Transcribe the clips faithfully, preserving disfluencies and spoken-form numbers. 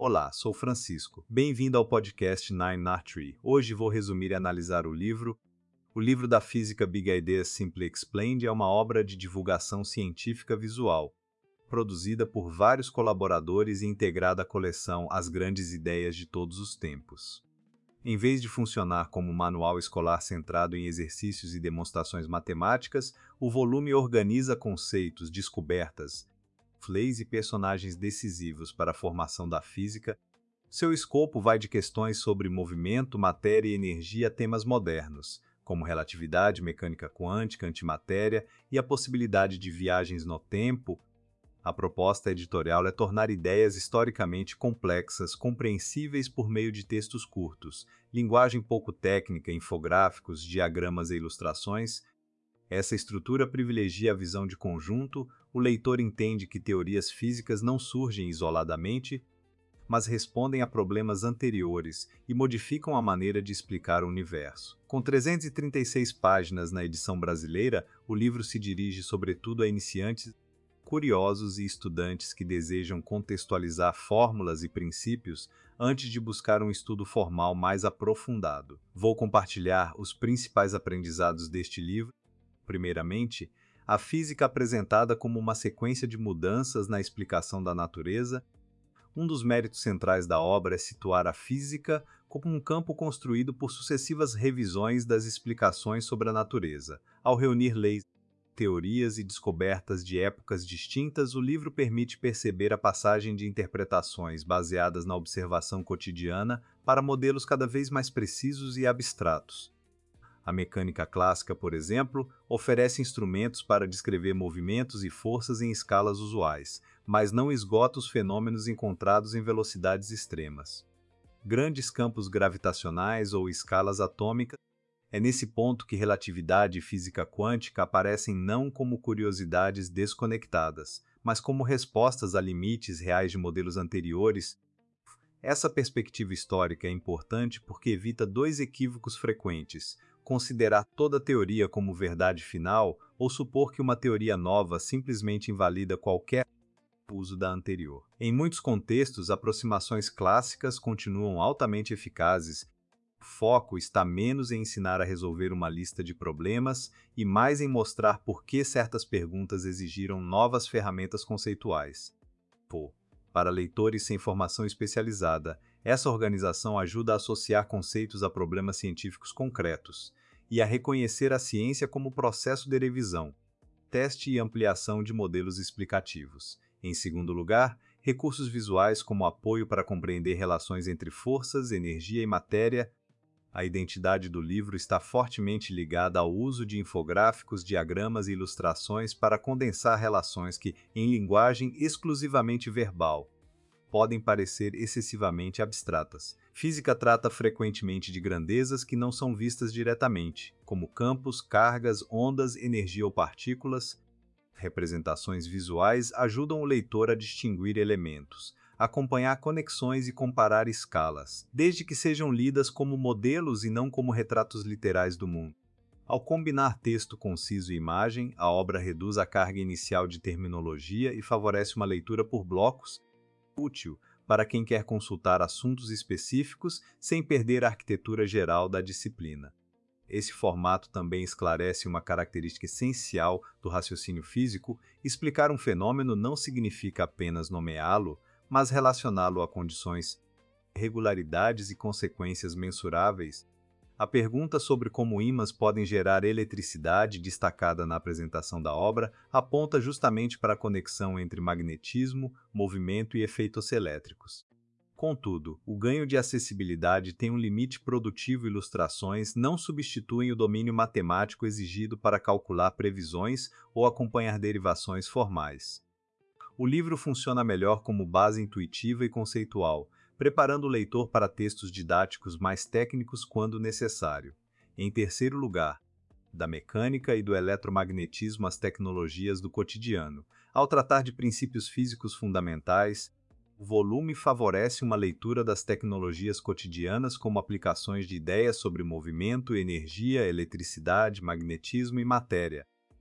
Olá, sou Francisco. Bem-vindo ao podcast Nine R Tree. Hoje vou resumir e analisar o livro. O livro da física Big Ideas Simply Explained é uma obra de divulgação científica visual, produzida por vários colaboradores e integrada à coleção As Grandes Ideias de Todos os Tempos. Em vez de funcionar como um manual escolar centrado em exercícios e demonstrações matemáticas, o volume organiza conceitos, descobertas, leis e personagens decisivos para a formação da física. Seu escopo vai de questões sobre movimento, matéria e energia a temas modernos, como relatividade, mecânica quântica, antimatéria e a possibilidade de viagens no tempo. A proposta editorial é tornar ideias historicamente complexas compreensíveis por meio de textos curtos, linguagem pouco técnica, infográficos, diagramas e ilustrações. Essa estrutura privilegia a visão de conjunto. O leitor entende que teorias físicas não surgem isoladamente, mas respondem a problemas anteriores e modificam a maneira de explicar o universo. Com trezentas e trinta e seis páginas na edição brasileira, o livro se dirige sobretudo a iniciantes, curiosos e estudantes que desejam contextualizar fórmulas e princípios antes de buscar um estudo formal mais aprofundado. Vou compartilhar os principais aprendizados deste livro. Primeiramente, a física apresentada como uma sequência de mudanças na explicação da natureza. Um dos méritos centrais da obra é situar a física como um campo construído por sucessivas revisões das explicações sobre a natureza. Ao reunir leis, teorias e descobertas de épocas distintas, o livro permite perceber a passagem de interpretações baseadas na observação cotidiana para modelos cada vez mais precisos e abstratos. A mecânica clássica, por exemplo, oferece instrumentos para descrever movimentos e forças em escalas usuais, mas não esgota os fenômenos encontrados em velocidades extremas. Grandes campos gravitacionais ou escalas atômicas. É nesse ponto que relatividade e física quântica aparecem não como curiosidades desconectadas, mas como respostas a limites reais de modelos anteriores. Essa perspectiva histórica é importante porque evita dois equívocos frequentes: considerar toda teoria como verdade final ou supor que uma teoria nova simplesmente invalida qualquer uso da anterior. Em muitos contextos, aproximações clássicas continuam altamente eficazes. O foco está menos em ensinar a resolver uma lista de problemas e mais em mostrar por que certas perguntas exigiram novas ferramentas conceituais. Pô. Para leitores sem formação especializada, essa organização ajuda a associar conceitos a problemas científicos concretos e a reconhecer a ciência como processo de revisão, teste e ampliação de modelos explicativos. Em segundo lugar, recursos visuais como apoio para compreender relações entre forças, energia e matéria. A identidade do livro está fortemente ligada ao uso de infográficos, diagramas e ilustrações para condensar relações que, em linguagem exclusivamente verbal, podem parecer excessivamente abstratas. Física trata frequentemente de grandezas que não são vistas diretamente, como campos, cargas, ondas, energia ou partículas. Representações visuais ajudam o leitor a distinguir elementos, acompanhar conexões e comparar escalas, desde que sejam lidas como modelos e não como retratos literais do mundo. Ao combinar texto conciso e imagem, a obra reduz a carga inicial de terminologia e favorece uma leitura por blocos, útil para quem quer consultar assuntos específicos sem perder a arquitetura geral da disciplina. Esse formato também esclarece uma característica essencial do raciocínio físico: explicar um fenômeno não significa apenas nomeá-lo, mas relacioná-lo a condições, regularidades e consequências mensuráveis. A pergunta sobre como ímãs podem gerar eletricidade, destacada na apresentação da obra, aponta justamente para a conexão entre magnetismo, movimento e efeitos elétricos. Contudo, o ganho de acessibilidade tem um limite produtivo. Ilustrações não substituem o domínio matemático exigido para calcular previsões ou acompanhar derivações formais. O livro funciona melhor como base intuitiva e conceitual, preparando o leitor para textos didáticos mais técnicos quando necessário. Em terceiro lugar, da mecânica e do eletromagnetismo às tecnologias do cotidiano. Ao tratar de princípios físicos fundamentais, o volume favorece uma leitura das tecnologias cotidianas como aplicações de ideias sobre movimento, energia, eletricidade, magnetismo e matéria.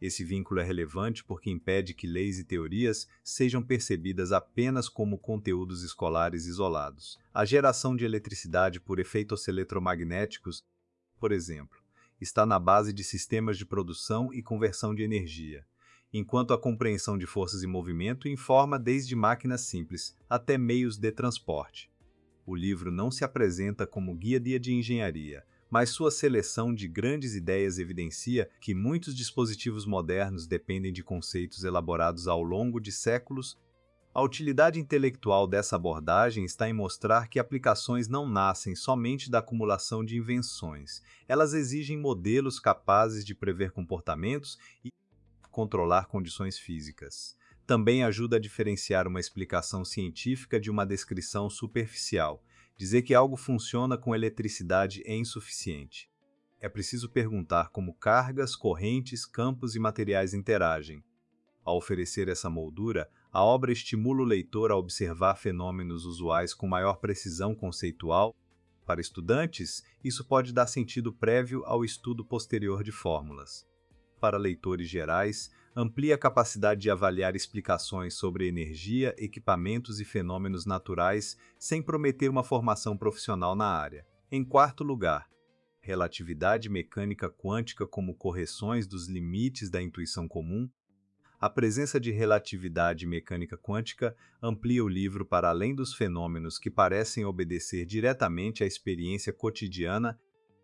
Esse vínculo é relevante porque impede que leis e teorias sejam percebidas apenas como conteúdos escolares isolados. A geração de eletricidade por efeitos eletromagnéticos, por exemplo, está na base de sistemas de produção e conversão de energia, enquanto a compreensão de forças em movimento informa desde máquinas simples até meios de transporte. O livro não se apresenta como guia de engenharia, mas sua seleção de grandes ideias evidencia que muitos dispositivos modernos dependem de conceitos elaborados ao longo de séculos. A utilidade intelectual dessa abordagem está em mostrar que aplicações não nascem somente da acumulação de invenções. Elas exigem modelos capazes de prever comportamentos e controlar condições físicas. Também ajuda a diferenciar uma explicação científica de uma descrição superficial. Dizer que algo funciona com eletricidade é insuficiente. É preciso perguntar como cargas, correntes, campos e materiais interagem. Ao oferecer essa moldura, a obra estimula o leitor a observar fenômenos usuais com maior precisão conceitual. Para estudantes, isso pode dar sentido prévio ao estudo posterior de fórmulas. Para leitores gerais, amplia a capacidade de avaliar explicações sobre energia, equipamentos e fenômenos naturais sem prometer uma formação profissional na área. Em quarto lugar, relatividade mecânica quântica como correções dos limites da intuição comum. A presença de relatividade mecânica quântica amplia o livro para além dos fenômenos que parecem obedecer diretamente à experiência cotidiana.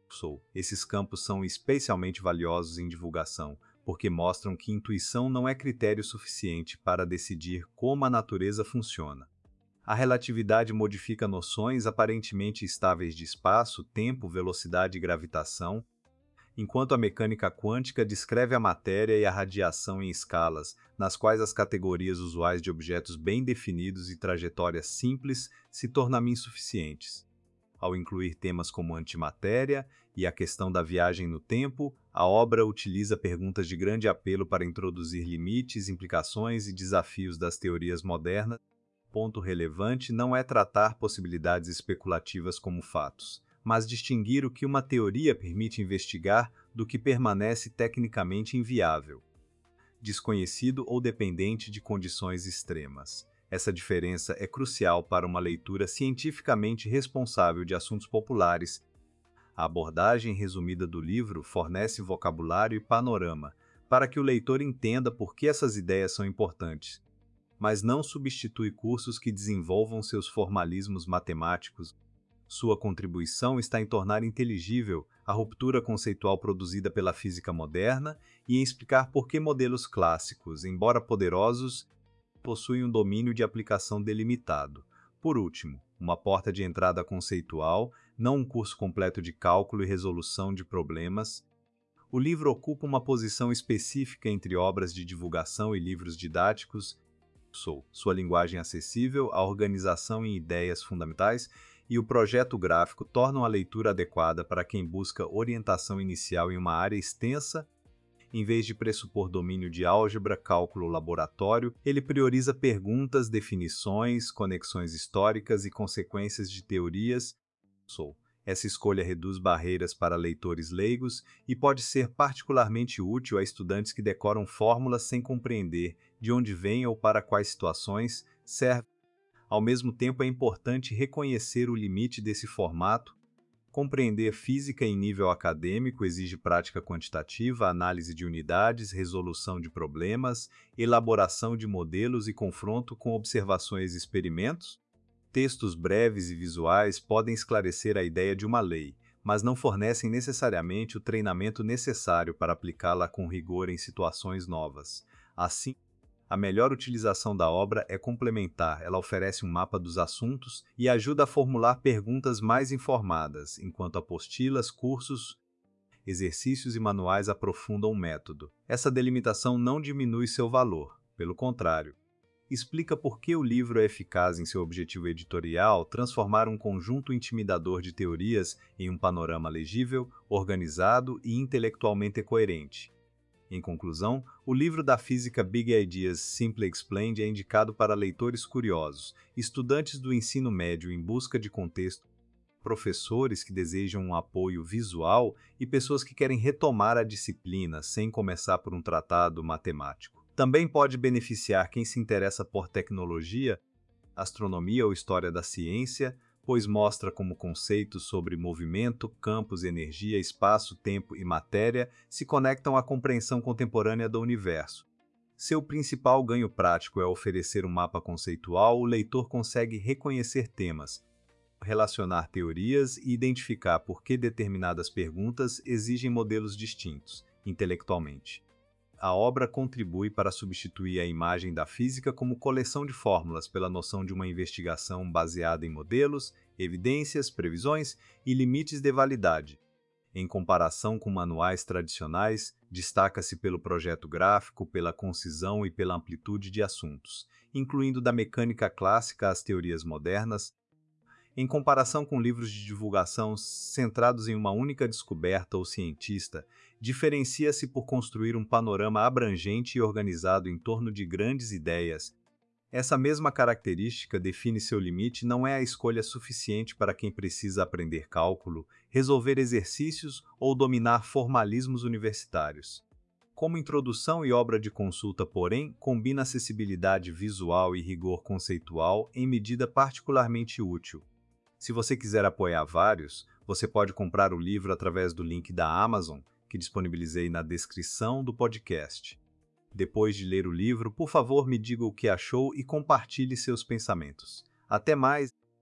Esses campos são especialmente valiosos em divulgação, porque mostram que intuição não é critério suficiente para decidir como a natureza funciona. A relatividade modifica noções aparentemente estáveis de espaço, tempo, velocidade e gravitação, enquanto a mecânica quântica descreve a matéria e a radiação em escalas, nas quais as categorias usuais de objetos bem definidos e trajetórias simples se tornam insuficientes. Ao incluir temas como antimatéria e a questão da viagem no tempo, a obra utiliza perguntas de grande apelo para introduzir limites, implicações e desafios das teorias modernas. Ponto relevante não é tratar possibilidades especulativas como fatos, mas distinguir o que uma teoria permite investigar do que permanece tecnicamente inviável, desconhecido ou dependente de condições extremas. Essa diferença é crucial para uma leitura cientificamente responsável de assuntos populares. A abordagem resumida do livro fornece vocabulário e panorama para que o leitor entenda por que essas ideias são importantes, mas não substitui cursos que desenvolvam seus formalismos matemáticos. Sua contribuição está em tornar inteligível a ruptura conceitual produzida pela física moderna e em explicar por que modelos clássicos, embora poderosos, possuem um domínio de aplicação delimitado. Por último, uma porta de entrada conceitual, não um curso completo de cálculo e resolução de problemas. O livro ocupa uma posição específica entre obras de divulgação e livros didáticos. Sua linguagem acessível, a organização em ideias fundamentais e o projeto gráfico tornam a leitura adequada para quem busca orientação inicial em uma área extensa. Em vez de pressupor domínio de álgebra, cálculo laboratório, ele prioriza perguntas, definições, conexões históricas e consequências de teorias. Essa escolha reduz barreiras para leitores leigos e pode ser particularmente útil a estudantes que decoram fórmulas sem compreender de onde vêm ou para quais situações servem. Ao mesmo tempo, é importante reconhecer o limite desse formato. Compreender física em nível acadêmico exige prática quantitativa, análise de unidades, resolução de problemas, elaboração de modelos e confronto com observações e experimentos. Textos breves e visuais podem esclarecer a ideia de uma lei, mas não fornecem necessariamente o treinamento necessário para aplicá-la com rigor em situações novas. Assim, a melhor utilização da obra é complementar. Ela oferece um mapa dos assuntos e ajuda a formular perguntas mais informadas, enquanto apostilas, cursos, exercícios e manuais aprofundam o método. Essa delimitação não diminui seu valor, pelo contrário. Explica por que o livro é eficaz em seu objetivo editorial, transformar um conjunto intimidador de teorias em um panorama legível, organizado e intelectualmente coerente. Em conclusão, o livro da física Big Ideas Simply Explained é indicado para leitores curiosos, estudantes do ensino médio em busca de contexto professores que desejam um apoio visual e pessoas que querem retomar a disciplina sem começar por um tratado matemático. Também pode beneficiar quem se interessa por tecnologia, astronomia ou história da ciência, pois mostra como conceitos sobre movimento, campos, energia, espaço, tempo e matéria se conectam à compreensão contemporânea do universo. Seu principal ganho prático é oferecer um mapa conceitual. O leitor consegue reconhecer temas, relacionar teorias e identificar por que determinadas perguntas exigem modelos distintos, intelectualmente. A obra contribui para substituir a imagem da física como coleção de fórmulas pela noção de uma investigação baseada em modelos, evidências, previsões e limites de validade. Em comparação com manuais tradicionais, destaca-se pelo projeto gráfico, pela concisão e pela amplitude de assuntos, incluindo da mecânica clássica às teorias modernas. Em comparação com livros de divulgação centrados em uma única descoberta ou cientista, diferencia-se por construir um panorama abrangente e organizado em torno de grandes ideias. Essa mesma característica define seu limite. Não é a escolha suficiente para quem precisa aprender cálculo, resolver exercícios ou dominar formalismos universitários. Como introdução e obra de consulta, porém, combina acessibilidade visual e rigor conceitual em medida particularmente útil. Se você quiser apoiar vários, você pode comprar o livro através do link da Amazon, que disponibilizei na descrição do podcast. Depois de ler o livro, por favor, me diga o que achou e compartilhe seus pensamentos. Até mais!